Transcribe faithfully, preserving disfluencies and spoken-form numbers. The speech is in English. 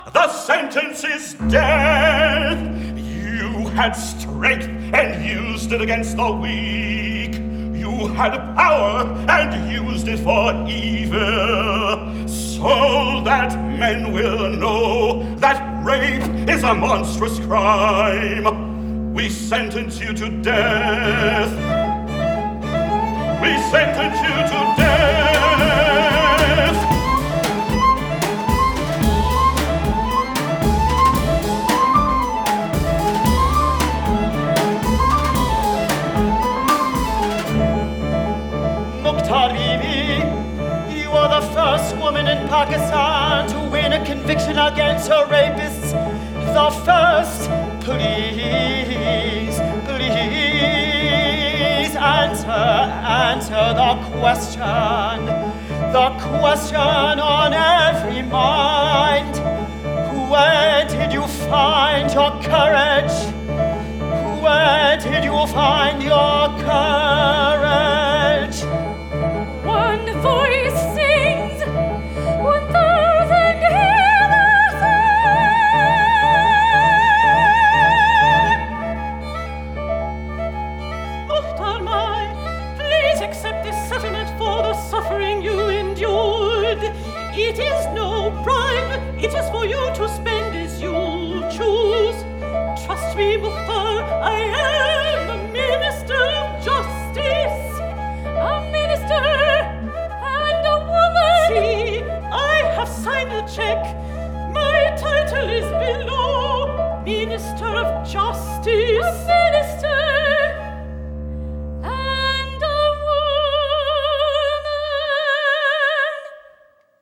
The sentence is death. You had strength and used it against the weak. You had power and used it for evil, so that men will know that rape is a monstrous crime. We sentence you to death. We sentence you to death. Mukhtar Bibi, you are the first woman in Pakistan to win a conviction against her rapists. The first. Please, please answer, answer the question. The question on every mind. Where did you find your courage? Where did you find your courage? One voice sings, one thousand hear the song. Mukhtar Mai, please accept this settlement for the suffering you endured. It is no bribe, it is for you to spend as you choose. Trust me, Mukhtar, I am the Minister of Justice. A minister and a woman. See, I have signed the check. My title is below. Minister of Justice.